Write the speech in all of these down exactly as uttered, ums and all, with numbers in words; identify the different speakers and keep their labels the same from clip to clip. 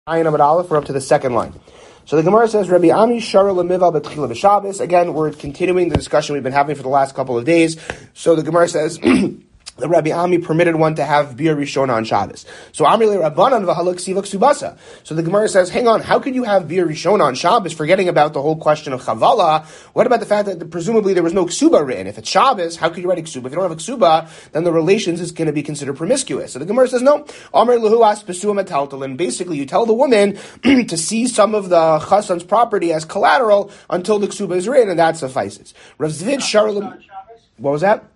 Speaker 1: Ayin Amud Aleph, we're up to the second line. So the Gemara says, Rabbi Ami Shara Lemival B'Tchila B'Shabbos. Again, we're continuing the discussion we've been having for the last couple of days. So the Gemara says, the Rabbi Ami permitted one to have beer Rishona on Shabbos. So Amri le Rabbanan v'halak sivak subasa. So the Gemara says, hang on, how could you have beer Rishona on Shabbos, forgetting about the whole question of Chavala? What about the fact that presumably there was no ksuba written? If it's Shabbos, how could you write a ksuba? If you don't have a ksuba, then the relations is going to be considered promiscuous. So the Gemara says, no. Amri lehu as pesua metaltalin. Basically, you tell the woman to seize some of the chassan's property as collateral until the ksuba is written, and that suffices. Rav Zvid Sharlim. What was that?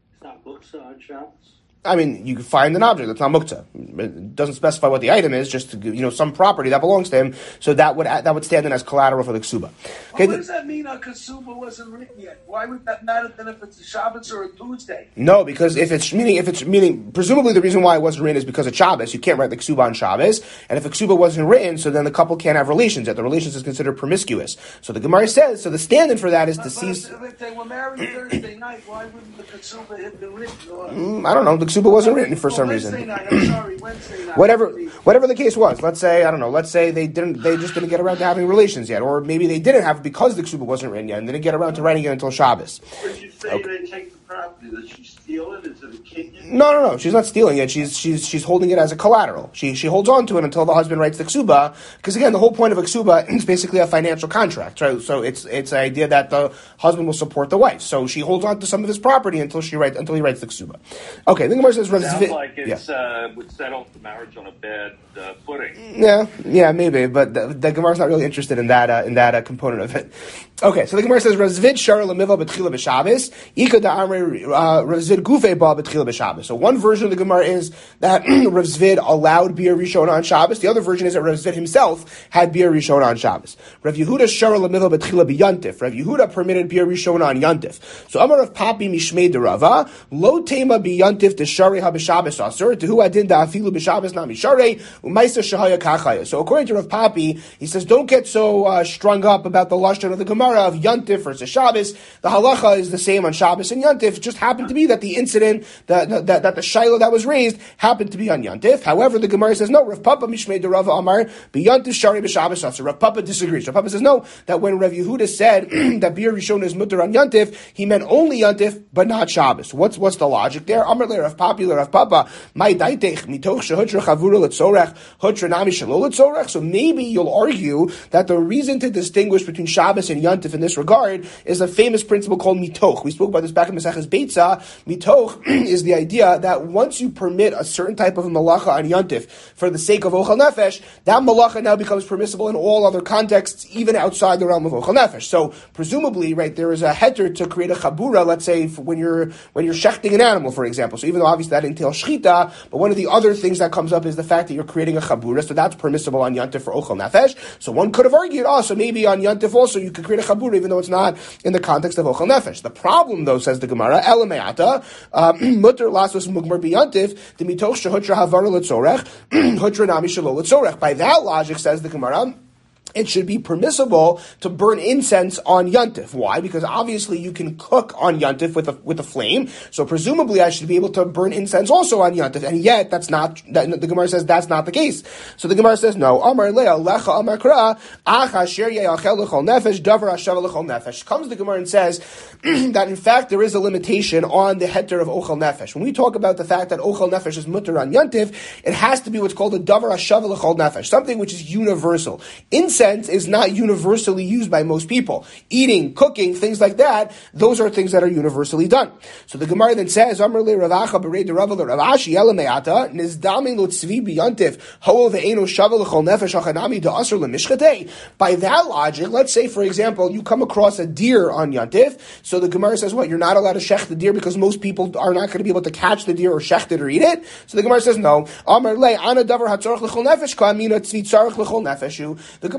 Speaker 2: On Shabbos?
Speaker 1: I mean, you can find an object that's not muktzah. It doesn't specify what the item is, just to, you know, some property that belongs to him. So that would that would stand in as collateral for the ksuba.
Speaker 2: Okay, well, what does that mean? A ksuba wasn't written yet. Why would that matter then if it's a Shabbos or a Tuesday?
Speaker 1: No, because if it's meaning if it's meaning presumably the reason why it wasn't written is because of Shabbos. You can't write the ksuba on Shabbos, and if a ksuba wasn't written, so then the couple can't have relations yet. The relations is considered promiscuous. So the Gemara says, so the stand-in for that is
Speaker 2: but,
Speaker 1: to seize.
Speaker 2: If, if they were married Thursday night, why wouldn't the ksuba have been written? Or...
Speaker 1: Mm, I don't know. The ksuba wasn't written for some
Speaker 2: Wednesday
Speaker 1: reason.
Speaker 2: Night, I'm sorry, Wednesday night.
Speaker 1: Whatever, whatever the case was. Let's say I don't know. Let's say they didn't. They just didn't get around to having relations yet, or maybe they didn't have because the ksuba wasn't written yet, and they didn't get around to writing it until Shabbos.
Speaker 2: Would you say okay. They take the property? Did she steal it? Is it a kid?
Speaker 1: No, no, no. She's not stealing it. She's she's she's holding it as a collateral. She she holds on to it until the husband writes the ksuba. Because again, the whole point of a ksuba is basically a financial contract, right? So it's it's the idea that the husband will support the wife. So she holds on to some of his property until she writes until he writes the ksuba. Okay, the Gemara says,
Speaker 3: sounds like it's yeah. uh, would settle the marriage on a bad uh, footing.
Speaker 1: Yeah, yeah, maybe, but the, the Gemara's not really interested in that uh, in that uh, component of it. Okay, so the Gemara says, Razvid Shara Lemiva B'Tchila B'Shabbos, Ika Da'amri Razvid Gufei Ba B'Tchila B'Shabbos. So one version of the Gemara is that Razvid allowed beer Rishona on Shabbos. The other version is that Razvid himself had beer Rishona on Shabbos. Rav Yehuda Shara Lemiva B'Tchila B'Yantif. Rav Yehuda permitted beer Rishona on Yantif. So Amar of Papi Mishmei Derava, Lo Tema B'Yantif D'Sharei HaB'Shabbos Asur, Tehu Adin Da'afilu B'Shabbos Na Misharei, U'Maisa Shahaya Kachaya. So according to Rav Papi, he says, don't get so uh, strung up about the lashon of the Gemara of Yantif versus Shabbos. The halacha is the same on Shabbos and Yantif. It just happened to be that the incident, that, that, that the shiloh that was raised happened to be on Yantif. However, the Gemara says, no, Rav Papa Mishmei de Rav Amar, B'Yantif Shari B'Shabbos Asur. Rav Papa disagrees. Rav Papa says, no, that when Rav Yehuda said that beer Rishon is mutter on Yantif, he meant only Yantif, but not Shabbos. What's what's the logic there? Amar le Rav Papi le Rav Papa, my daitech mitoch shehutra chavura letzorech, hutra nami shelo letzorech. So maybe you'll argue that the reason to distinguish between Shabbos and Yantif in this regard is a famous principle called mitoch. We spoke about this back in Maseches Beitza. Mitoch is the idea that once you permit a certain type of malacha on Yantif for the sake of ochel nefesh, that malacha now becomes permissible in all other contexts, even outside the realm of ochel nefesh. So presumably, right, there is a heter to create a chabura. Let's say when you're when you're shechting an animal, for example. So even though obviously that entails shchita, but one of the other things that comes up is the fact that you're creating a chabura. So that's permissible on Yantif for ochel nefesh. So one could have argued, oh, so maybe on Yantif also you could create a chabura, even though it's not in the context of ochel nefesh. The problem, though, says the Gemara, elameata mutter lasos mugmar biyantif the mitoch shehutra havara letzorech hutra nami shelo letzorech. By that logic, says the Gemara, it should be permissible to burn incense on Yantif. Why? Because obviously you can cook on Yantif with a with a flame. So presumably I should be able to burn incense also on Yantif. And yet that's not. That, the Gemara says that's not the case. So the Gemara says no. Amar leah lecha amar kra acha sher yachel lechol nefesh davar hashava lechol nefesh. Comes the Gemara and says that in fact there is a limitation on the heter of ochel nefesh. When we talk about the fact that ochel nefesh is mutter on Yantif, it has to be what's called a davar hashava lechol nefesh, something which is universal. Incense is not universally used by most people. Eating, cooking, things like that, those are things that are universally done. So the Gemara then says, Amar le Ravacha berei de Rava le Ravashi elameata nizdami lo tzvi biyantif ho ve'eno shava l'chol nefesh achanami de asur lemishchatei. By that logic, let's say for example you come across a deer on Yantif. So the Gemara says, what? You're not allowed to shech the deer because most people are not going to be able to catch the deer or shech it or eat it. So the Gemara says, no. Amar le ana davar hatzorach l'chol nefesh ka amina tzvi tzarach l'chol nefeshu. The Gemara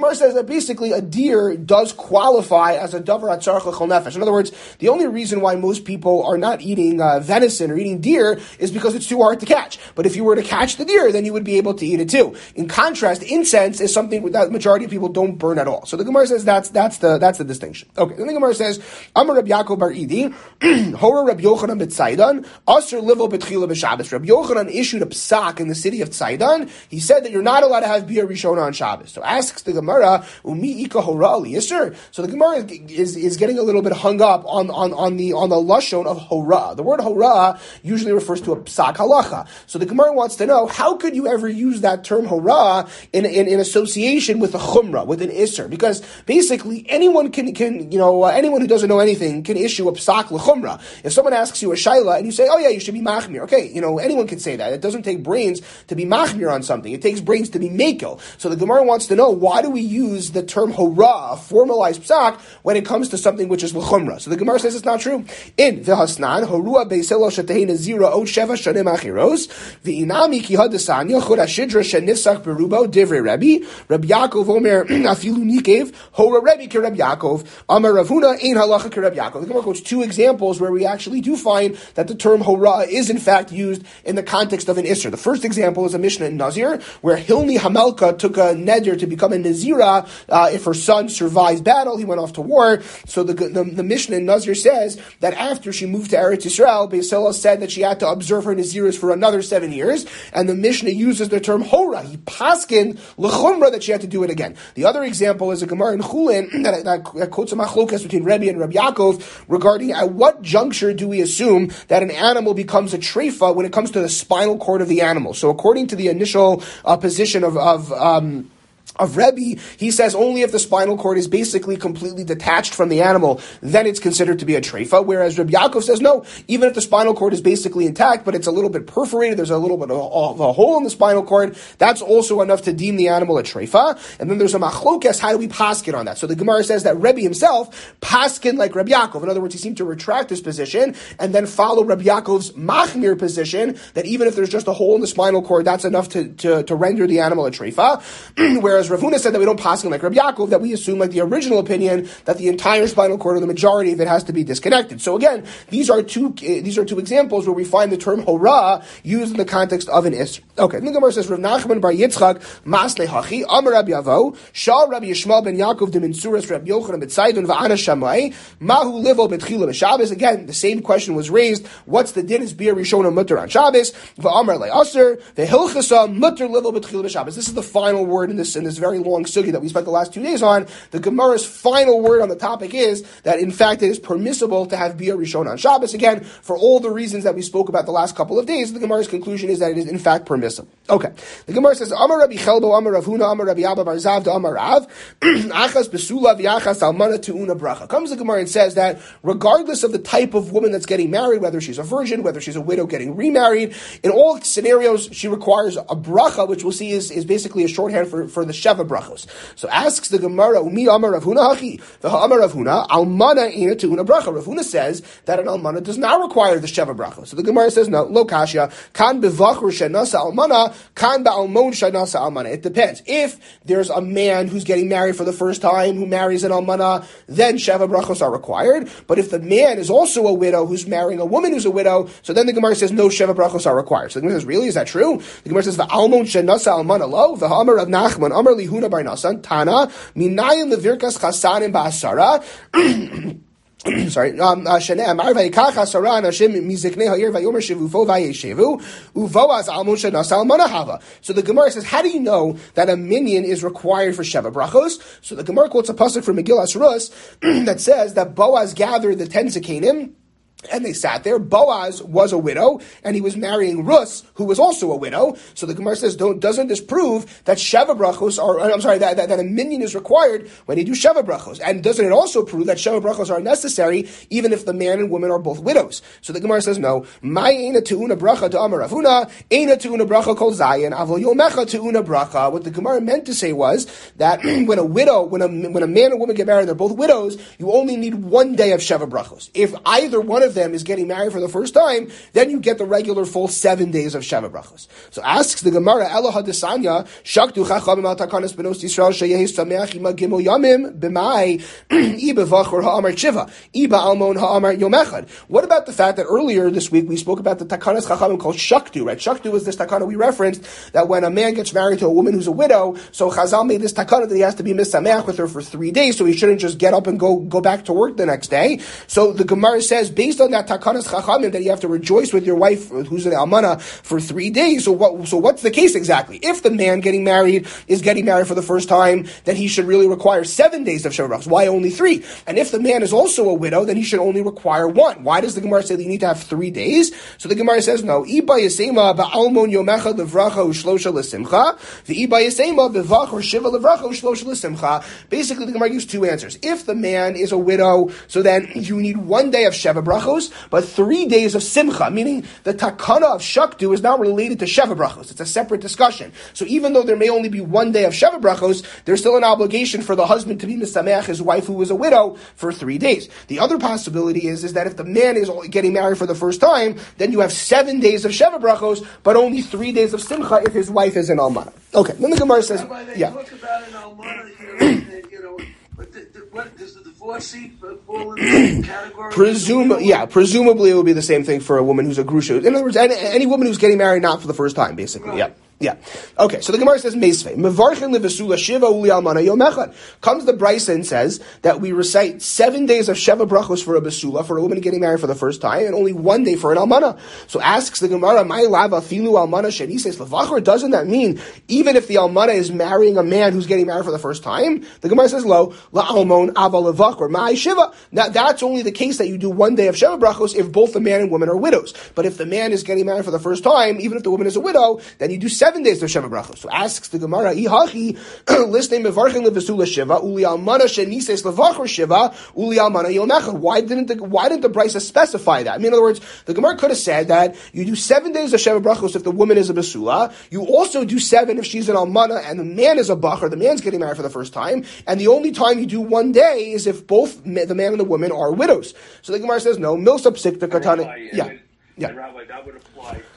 Speaker 1: Gemara says that basically a deer does qualify as a davar atzarach l'chol nefesh. In other words, the only reason why most people are not eating uh, venison or eating deer is because it's too hard to catch. But if you were to catch the deer, then you would be able to eat it too. In contrast, incense is something that the majority of people don't burn at all. So the Gemara says that's that's the that's the distinction. Okay, then the Gemara says, Amar Rabbi Yaakov bar Idi, Hora Rabbi Yochanan b'Tzaidan, Aser livo b'tchila b'Shabbos. Rabbi Yochanan issued a psak in the city of Tzaidan. He said that you're not allowed to have beer rishona on Shabbos. So asks the Gemara, Umi ika hora ali yisur. So the Gemara is, is is getting a little bit hung up on on on the on the lashon of hora. The word hora usually refers to a psak halacha. So the Gemara wants to know, how could you ever use that term hora in in, in association with a chumrah, with an isser? Because basically anyone can can you know uh, anyone who doesn't know anything can issue a psak l'chumrah. If someone asks you a shaila and you say, oh yeah, you should be machmir. Okay, you know anyone can say that. It doesn't take brains to be machmir on something. It takes brains to be mekel. So the Gemara wants to know, why do we use the term hora, formalized psak, when it comes to something which is l'chumrah? So the Gemara says it's not true. In v'hasnan horua beiselo shetei nazira od sheva shanim achiros v'inami ki hadasanya chod hashidra shenifsach berubo divrei Rebbe Rabbi Yaakov Omer afilu nikev hora Rebbe ke Rabbi Yaakov Amar Rav Huna ein halacha ke Rabbi Yaakov. The Gemara quotes two examples where we actually do find that the term hora is in fact used in the context of an isser. The first example is a Mishnah in Nazir where Hilni Hamelka took a neder to become a Nazira uh, if her son survives battle. He went off to war. So the, the, the Mishnah in Nazir says that after she moved to Eretz Yisrael, Beis Hillel said that she had to observe her Naziris for another seven years, and the Mishnah uses the term hora. He paskin l'chumra that she had to do it again. The other example is a Gemara in Chulin that, that, that quotes a machlokas between Rebbe and Rabbi Yaakov regarding at what juncture do we assume that an animal becomes a treifa when it comes to the spinal cord of the animal. So according to the initial uh, position of, of um, of Rebbe, he says only if the spinal cord is basically completely detached from the animal, then it's considered to be a treifa, whereas Rabbi Yaakov says no, even if the spinal cord is basically intact, but it's a little bit perforated, there's a little bit of a, of a hole in the spinal cord, that's also enough to deem the animal a treifa. And then there's a machlokes, how do we paskin on that? So the Gemara says that Rebbe himself paskin like Rabbi Yaakov. In other words, he seemed to retract his position and then follow Rabbi Yaakov's machmir position, that even if there's just a hole in the spinal cord, that's enough to, to, to render the animal a treifa. Whereas Rav Huna said that we don't pass him like Rabbi Yaakov, that we assume like the original opinion that the entire spinal cord or the majority of it has to be disconnected. So again, these are two uh, these are two examples where we find the term hora used in the context of an isr. Okay, the Gemara says Rav Nachman bar Yitzchak Masle Hachi Amar Rabbi Avo Shal Rabbi Yishmael ben Yaakov de Minsuras Rabbi Yochanan b'Tzaydon va'ana Shammai Mahu Livo b'Tchila b'Shabbos. Again, the same question was raised. What's the din is beer rishona mutter on Shabbos? Va'amar le'aser ve'hilchasa mutter Livo b'Tchila b'Shabbos. This is the final word in this in this very long sugi that we spent the last two days on. The Gemara's final word on the topic is that in fact it is permissible to have beer rishon on Shabbos. Again, for all the reasons that we spoke about the last couple of days, the Gemara's conclusion is that it is in fact permissible. Okay. The Gemara says, Amar Rabbi Chelbo, Amar Rav Huna, Amar Rabbi Abba Bar Zavda, Amar Rav, Achas Besula v'Achas Almana Tu'una Bracha. Comes the Gemara and says that regardless of the type of woman that's getting married, whether she's a virgin, whether she's a widow getting remarried, in all scenarios she requires a bracha, which we'll see is, is basically a shorthand for, for the Sheva brachos. So asks the Gemara, Umi Amar Rav Huna Hachi, the Amar Rav Huna, Almana Eina Tu'una Bracha. Rav Huna says that an Almana does not require the Sheva brachos. So the Gemara says, no, Lo Kashya, Kan Bevachur Shenasa Almana, Kan Ba'almon Shenasa Almana. It depends. If there's a man who's getting married for the first time, who marries an Almana, then Sheva brachos are required. But if the man is also a widow who's marrying a woman who's a widow, so then the Gemara says no Sheva brachos are required. So the Gemara says, really, is that true? The Gemara says, Va'almon Shenasa Almana Lo, V'Amar Rav Nachman, Amar Lihuna Bar Nasan, Tana, Minayim Levirkas Chasanim Ba'asara, sorry, um, Shane Amar Vayikach Hasara Nashim Miziknei Ha'ir Vayomer Shivufo Vayeshevu Uvoaz Almon Shenas Almana Hava. So the Gemara says, how do you know that a minyan is required for Sheva brachos? So the Gemara quotes a pasuk from Megillas Rus that says that Boaz gathered the ten Zekanim, and they sat there. Boaz was a widow, and he was marrying Rus, who was also a widow. So the Gemara says, don't, doesn't this prove that Sheva brachos are, I'm sorry, that, that, that a minyan is required when you do Sheva brachos? And doesn't it also prove that Sheva brachos are necessary even if the man and woman are both widows? So the Gemara says, no. My eina te'una bracha to Amar Rav Huna, eina te'una bracha kol zayin, avol yomecha te'una bracha. What the Gemara meant to say was that when a widow, when a, when a man and woman get married, they're both widows, you only need one day of Sheva brachos. If either one of of them is getting married for the first time, then you get the regular full seven days of Sheva Brachos. So asks the Gemara, Eloha Desanya, Shaktu Chachamim al Takanas Benos Yisrael Sheyehi Sameach Ima Gimel Yamim B'mai Iba Vachor Ha'amar Shiva Iba Almon Ha'amar Yom Echad. What about the fact that earlier this week we spoke about the Takanas Chachamim called Shaktu, right? Shaktu was this Takana we referenced that when a man gets married to a woman who's a widow, so Chazal made this Takana that he has to be Misameach with her for three days, so he shouldn't just get up and go, go back to work the next day. So the Gemara says, based on that Takanas Chachamim, that you have to rejoice with your wife who's an Almana for three days. So what, so what's the case exactly? If the man getting married is getting married for the first time, then he should really require seven days of Sheva Brachos. Why only three? And if the man is also a widow, then he should only require one. Why does the Gemara say that you need to have three days? So the Gemara says, no. Iba Yasema ba'almon yomecha levracha u'shlosha l'simcha. V'iba Yasema b'vach or shiva levracha u'shlosha l'simcha. Basically, the Gemara gives two answers. If the man is a widow, so then you need one day of Sheva Brachos, but three days of Simcha, meaning the Takana of Shaktu is not related to Sheva Brachos. It's a separate discussion. So even though there may only be one day of Sheva Brachos, there's still an obligation for the husband to be Misameach his wife who was a widow for three days. The other possibility is, is that if the man is getting married for the first time, then you have seven days of Sheva Brachos, but only three days of Simcha if his wife is an Almana. Okay, then the Gemara says,
Speaker 2: Rabbi, they
Speaker 1: yeah.
Speaker 2: talk about an Almana here, you know, but the, the, what, does the divorcee fall in the category?
Speaker 1: Presume, yeah, presumably it will be the same thing for a woman who's a grusha. In other words, any, any woman who's getting married not for the first time, basically,
Speaker 2: Right.
Speaker 1: yeah. Yeah. Okay, so the Gemara says, Meisvei. Mevarchin levesula shiva uli almana yom echad. Comes the Brisa and says that we recite seven days of Sheva Brachos for a besula, for a woman getting married for the first time, and only one day for an almana. So asks the Gemara, my lava filu almana shenises levachor, doesn't that mean even if the almana is marrying a man who's getting married for the first time? The Gemara says, lo, la almon ava levachor, ma'ai shiva. Now, that's only the case that you do one day of Sheva Brachos if both the man and woman are widows. But if the man is getting married for the first time, even if the woman is a widow, then you do seven Seven days of Sheva Brachos. So asks the Gemara, Ihachi, listening mevarchin levesula shiva, uli almana shenises levachor shiva, uli almana yom echad. Why didn't the Why didn't the Brisa specify that? I mean, in other words, the Gemara could have said that you do seven days of Sheva Brachos if the woman is a besula. You also do seven if she's an almana and the man is a bachar. The man's getting married for the first time, and the only time you do one day is if both the man and the woman are widows. So the Gemara says, no, milsa psikta katana. Yeah, yeah.
Speaker 3: And Rabbi, that would apply to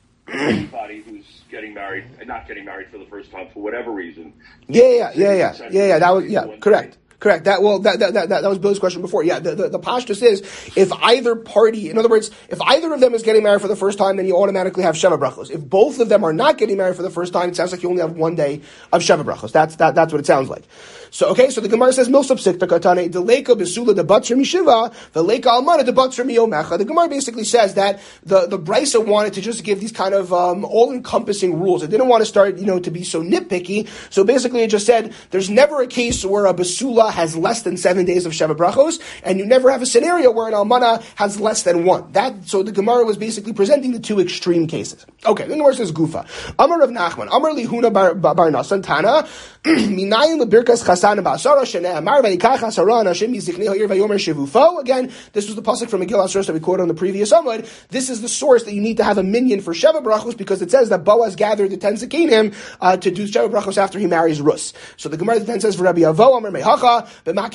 Speaker 3: anybody who's getting married, not getting married for the first time for whatever reason.
Speaker 1: Yeah, yeah, yeah, yeah, yeah, yeah. That was yeah, correct. Correct. That well, that that that, that was Bill's question before. Yeah, the the, the pashtus is if either party, in other words, if either of them is getting married for the first time, then you automatically have Sheva Brachos. If both of them are not getting married for the first time, it sounds like you only have one day of Sheva Brachos. That's that that's what it sounds like. So okay, so the Gemara says milsub sikta katane deleka besula de batzer mishiva veleka almana de batzer miyomecha. The Gemara basically says that the the Brisa wanted to just give these kind of um, all encompassing rules. It didn't want to start you know to be so nitpicky. So basically, it just said there's never a case where a besula has less than seven days of Sheva Brachos, and you never have a scenario where an almana has less than one. That so the Gemara was basically presenting the two extreme cases. Okay, then the Gemara says Gufa. Amar of Nachman, Amar lihuna bar, bar, bar Nasan Tana, Minayin lebirkas chasan ba'asara sheneh Amar vayikach asara Hashem yiziknei ha'ir vayomer shivufo. Again, this was the pasuk from Megillah Asros that we quoted on the previous Amud. This is the source that you need to have a minyan for Sheva Brachos because it says that Boaz gathered the ten zakenim uh, to do Sheva Brachos after he marries Rus. So the Gemara then says for Rabbi Avo Amar mehacha. Rabbi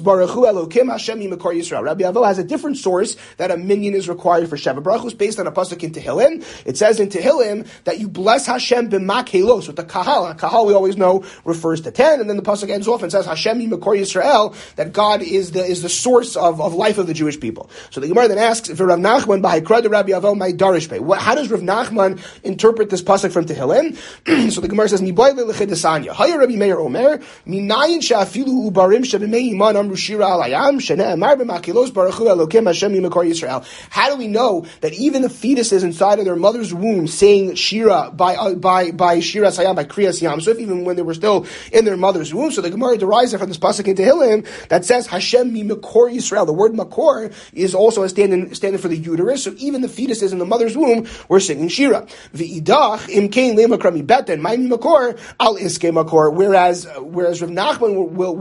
Speaker 1: Avo has a different source that a minyan is required for Sheva Brachos based on a pasuk in Tehillim. It says in Tehillim that you bless Hashem b'makhelos with the kahal. Kahal we always know refers to ten, and then the pasuk ends off and says Hashem Yimekor Yisrael, that God is the is the source of, of life of the Jewish people. So the Gemara then asks, if Rav Nachman b'Haikrad Rabbi Avo my darish pei. How does Rav Nachman interpret this pasuk from Tehillim? So the Gemara says Miboy le'lechidasanya. Haya Rabbi Meir Omer minayin she'afilu ubarim she'b'mei. How do we know that even the fetuses inside of their mother's womb saying Shira by uh, by by Shira Sayam, by Kriyas Yam Suf, even when they were still in their mother's womb? So the Gemara derives it from this pasuk in Tehillim that says Hashem mi Makor Yisrael. The word Makor is also a stand standing for the uterus. So even the fetuses in the mother's womb were singing Shira. V'idach im kain le'makrami beten my mi Makor al iske Makor. Whereas whereas Rav Nachman will will, will, will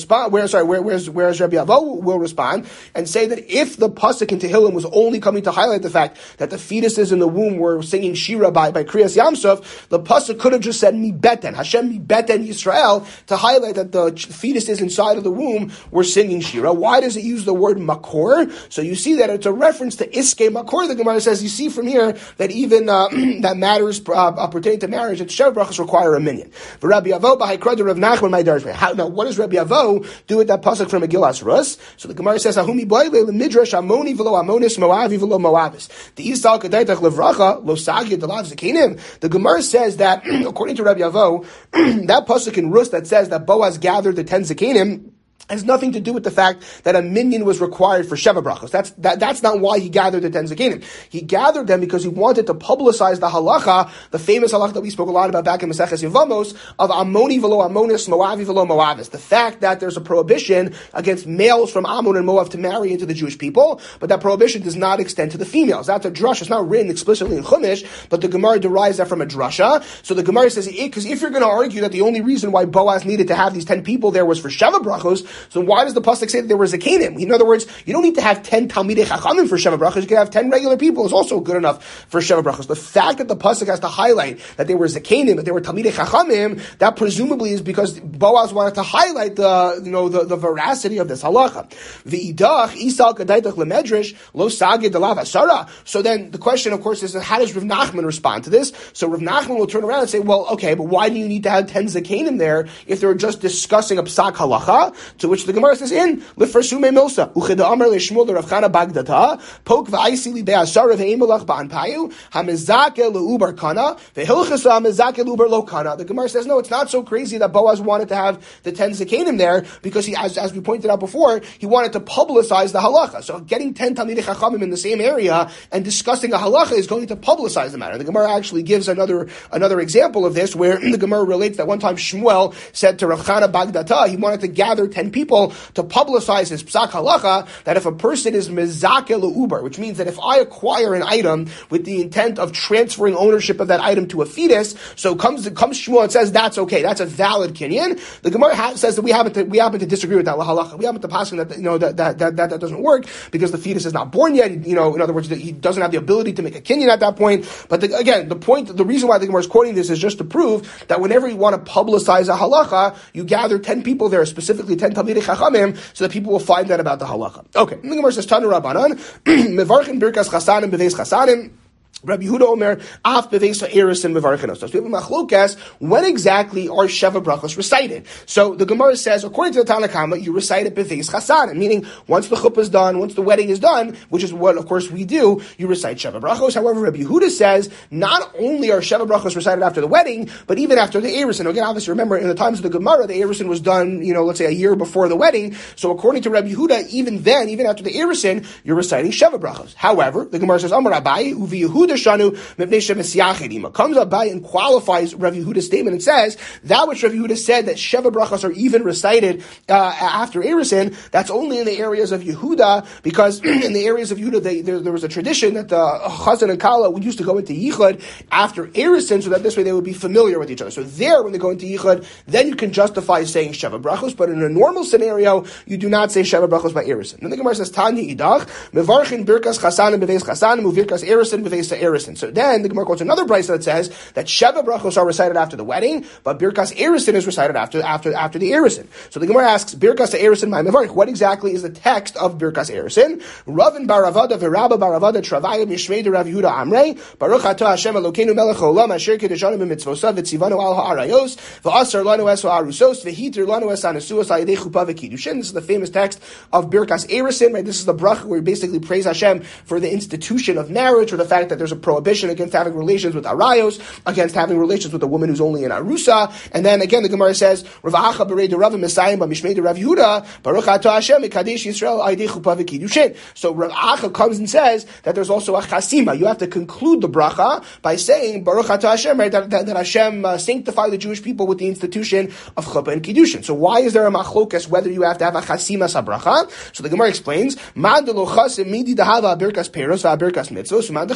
Speaker 1: respond, where sorry, where, whereas, whereas Rabbi Avo will respond and say that if the pasuk in Tehillim was only coming to highlight the fact that the fetuses in the womb were singing Shira by by Kriyas Yamsov, the pasuk could have just said Mi Beten, Hashem Mi Beten Yisrael, to highlight that the fetuses inside of the womb were singing Shira. Why does it use the word Makor? So you see that it's a reference to Iske Makor. The Gemara says, you see from here that even uh, that matters uh, pertaining to marriage, that Shev Brachos require a minyan. But Rabbi Avo b'Haikrad Rav Nachman my Darshme. Now, what does Rabbi Avo do with that pasuk from Megillas Rus? So the Gemara says, Ahumi boile midrash amoni v'lo amonis moavi v'lo moavis. The Isal Kedaitach levracha lo sagya delav zekinim. The Gemara says that according to Rabbi Avo, that pasuk in Rus that says that Boaz gathered the ten zekinim has nothing to do with the fact that a minyan was required for Sheva Brachos. That's that, that's not why he gathered the ten zekinim. He gathered them because he wanted to publicize the halacha, the famous halacha that we spoke a lot about back in Maseches Yevamos, of Ammoni v'lo Ammonis, Moavi v'lo Moavis. The fact that there's a prohibition against males from Ammon and Moab to marry into the Jewish people, but that prohibition does not extend to the females. That's a drush. It's not written explicitly in Chumash, but the Gemara derives that from a drasha. So the Gemara says, because if you're going to argue that the only reason why Boaz needed to have these ten people there was for Sheva Brachos, so why does the pasuk say that there were zakenim? In other words, you don't need to have ten talmidei chachamim for Sheva Brachos. You can have ten regular people. It's also good enough for Sheva Brachos. The fact that the pasuk has to highlight that they were zakenim, that they were talmidei chachamim, that presumably is because Boaz wanted to highlight the, you know, the, the veracity of this halacha. V'idach isal kadaitach lemedrash lo sagid delav asara. So then the question, of course, is how does Rav Nachman respond to this? So Rav Nachman will turn around and say, well, okay, but why do you need to have ten zakenim there if they were just discussing a psak halacha? To which the Gemara says, in Lifersume Milsa, Ucheda Amar Lishmul Rav Chana Bagdata, Pok Va'isi Li Be'asara Ve'emelach Ba'anpayu, Hamizake Le'ubar Kana, Ve'hilchasa Hamizake Le'ubar Lo Kana. The Gemara says, no, it's not so crazy that Boaz wanted to have the ten zakenim there, because he, as, as we pointed out before, he wanted to publicize the halacha. So getting ten Talmidei Chachamim in the same area and discussing a halacha is going to publicize the matter. The Gemara actually gives another another example of this, where the Gemara relates that one time Shmuel said to Rav Chana Bagdata, he wanted to gather ten people to publicize his psak halacha, that if a person is mezake le'ubar, which means that if I acquire an item with the intent of transferring ownership of that item to a fetus, so comes comes Shmuel and says that's okay, that's a valid kinyan. The Gemara ha- says that we happen to we happen to disagree with that halacha. We happen to pass that you know that that, that that that doesn't work because the fetus is not born yet. You know, in other words, he doesn't have the ability to make a kinyan at that point. But the, again, the point, the reason why the Gemara is quoting this is just to prove that whenever you want to publicize a halacha, you gather ten people there, specifically ten talmidei chachamim, so that people will find that about the halacha. Okay, and the Gemara says, Tanu Rabbanan, mevarchin birkas chasanim beveis chasanim. Rabbi Yehuda Omer, Af Beveis Ha'eris and Mevarchenos. So we have a machlokas, when exactly are Sheva Brachos recited? So the Gemara says, according to the Tanna Kama, you recite it Beveis Chasanim, meaning once the chuppah is done, once the wedding is done, which is what, of course, we do, you recite Sheva Brachos. However, Rabbi Yehuda says, not only are Sheva Brachos recited after the wedding, but even after the Erisin. Again, obviously, remember, in the times of the Gemara, the Erisin was done, you know, let's say a year before the wedding. So according to Rabbi Yehuda, even then, even after the Erisin, you're reciting Sheva Brachos. However, the Gemara says, Amar Abaye, Uvi Yehuda Shanu, comes Abaye and qualifies Rav Yehuda's statement and says that which Rav Yehuda said that Sheva Brachos are even recited uh, after Erisin, that's only in the areas of Yehuda, because in the areas of Yehuda they, there, there was a tradition that the Chazan and Kala would used to go into Yichud after Erisin, so that this way they would be familiar with each other. So there, when they go into Yichud, then you can justify saying Sheva Brachos, but in a normal scenario, you do not say Sheva Brachos by Erisin. Then the Gemara says, Tani Idach, Mevarchin Birkas Chasanim Beveis Chasanim, Uvirkas Erisin Beveis Erisin. So then the Gemara quotes another brayso that says that Sheva Brachos are recited after the wedding, but Birkas Erisin is recited after after after the Erisin. So the Gemara asks, Birkas Erisin my mevarich, what exactly is the text of Birkas Erisin? Ravin Baravada v'Rabba Baravada Travayim Yishmei de Rav Yehuda Amrei Baruch Atah Hashem Elokeinu Melech Haolam Asher Kedeshanu B'Mitzvosav V'Tzivanu Al Ha'arayos V'Asar Lanu Es Ha'arusos V'Hitir Lanu Es Hanesuos Ha'Yidei Chuppah V'Kiddushin. This is the famous text of Birkas Erisin, right? This is the bracha where we basically praise Hashem for the institution of marriage, or the fact that there's a prohibition against having relations with arayos, against having relations with a woman who's only an arusa. And then again, the Gemara says, Rav Acha Berei de Rav Messiah B'Mishmei de Rav Yehuda Baruch Atah Hashem Mekadesh Yisrael Aidei Chuppah V'Kiddushin. So Rav Acha comes and says that there's also a chasima. You have to conclude the bracha by saying Baruch Atah Hashem, right? That, that, that Hashem uh, sanctify the Jewish people with the institution of Chuppah and Kiddushin. So why is there a machlokas whether you have to have a chasima sabracha? So the Gemara explains, Man de lo chasim midi dehava birkas peros va'birkas mitzvos, man de chasim midi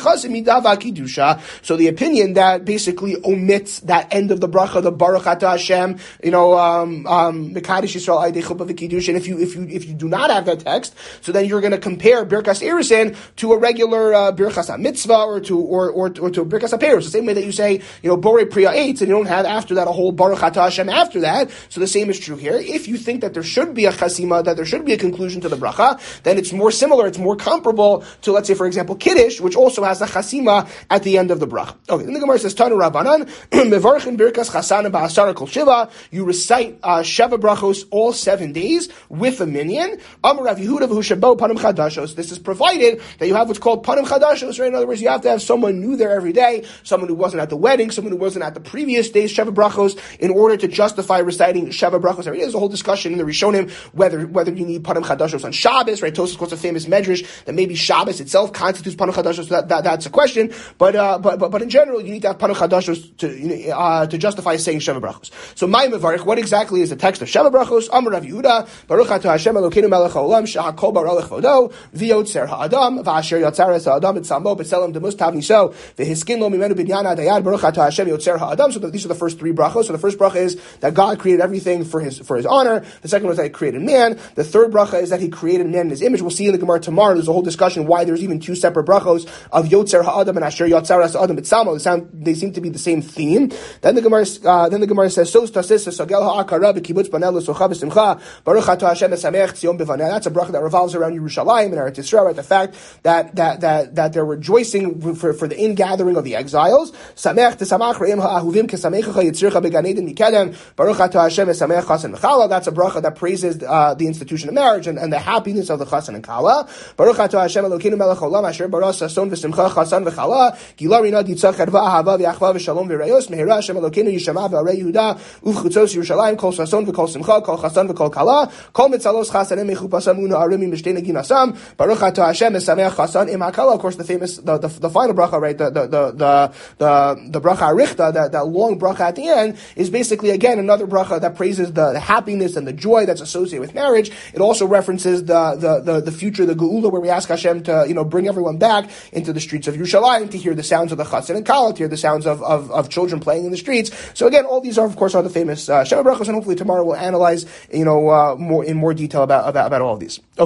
Speaker 1: So the opinion that basically omits that end of the bracha, the Baruch Atah Hashem, you know, um, um, Mekadesh Yisrael Aidei Chuppah V'Kiddush, and if you, if you, if you do not have that text, so then you're going to compare Birkas Erusin to a regular, uh, Birkas HaMitzvah, or to, or, or, or to Birkas HaPeros. The same way that you say, you know, Borei Priya Eitz, and you don't have after that a whole Baruch Atah Hashem after that. So the same is true here. If you think that there should be a chasima, that there should be a conclusion to the bracha, then it's more similar, it's more comparable to, let's say, for example, Kiddush, which also has a chasima at the end of the bracha. Okay, then the Gemara says, Tanu Rabbanan, Mevarchin Birkas Chasana Ba'asara Kol Shiva, you recite uh, Sheva brachos all seven days with a minyan. Amar Rav Yehuda v'Hushabo Panim Chadashos. This is provided that you have what's called Panim Chadashos, right? In other words, you have to have someone new there every day, someone who wasn't at the wedding, someone who wasn't at the previous day's Sheva brachos, in order to justify reciting Sheva brachos every day. There's a whole discussion in the Rishonim whether whether you need Panim Chadashos on Shabbos, right? Tosfos quotes a famous medrash that maybe Shabbos itself constitutes Panim Chadashos. So that, that that's a question, but uh, but but but in general, you need to have Panim Chadashos to uh, to justify saying Sheva brachos. So my mevarich, what exactly is the text of Sheva brachos? Amar Rav Yehuda, Baruch Atah Hashem Elokeinu Melech Haolam Shehakol Bara Lechodo V'Yotzer Ha'Adam V'Asher Yotzeres Ha'Adam B'Tzamo B'Tzelem Demustav Niso V'Hiskin Lo Mimenu Binyan Adayad Baruch Atah Hashem Yotzer Ha'Adam. So these are the first three brachos. So the first bracha is that God created everything for his for his honor. The second one is that He created man. The third bracha is that He created man in His image. We'll see in the Gemara tomorrow. There's a whole discussion why there's even two separate brachos of Yotzer Ha'Adam and Asher Yotzeres Ha'Adam B'Tzamo. They sound they seem to be the same theme. Then the Gemara uh, then the Gemara says so Stasis Sagel Ha'akara B'Kibbutz Banel L'Socha B'Simcha Baruch Atah Hashem Esamech Tzion B'Vaneh. That's a bracha that revolves around Yerushalayim and Eretz Yisrael, right? The fact that that that that they're rejoicing for, for the ingathering of the exiles. Samech T'Samach Re'im Ha'ahuvim K'Samechacha Yitzircha B'Gan Eden Mikedem Baruch Atah Hashem Esamech Chasan V'Chala. That's a bracha that praises uh, the institution of marriage and, and the happiness of the Chasan and Kala. Baruch Atah Hashem Elokeinu Melech Haolam Asher Baras Sason V'Simcha Chasan V'Chala Gila Rina Ditzach Chadva Ahava V'Achva V'Shalom V'Rayos Mehira Hashem Elokeinu Yishama V'Arei Yehuda Uv'Chutzos Yerushalayim Kol Sason V'Kol Simcha Kol Chasan V'Kol Kala Kol Mitzalos Chasanim Mechupasam Unu Arimi Mishtei Neginasam Baruch Atah Hashem Esamech Chasan Im HaKala. Of course, the famous the, the, the final bracha, right? The the the the the, the bracha Arichta, that, that long bracha at the end, is basically again another bracha that praises the, the happiness and the joy that's associated with marriage. It also references the the the, the future, the Geula, where we ask Hashem to you know bring everyone back into the streets of Yerushalayim to hear the sounds of the Chatzin and Kala, to hear the sounds of, of, of children playing in the streets. So again, all these are of course are the famous uh, Sheva brachos, and hopefully tomorrow we'll analyze you know uh, more in more detail about about, about all of these. Okay.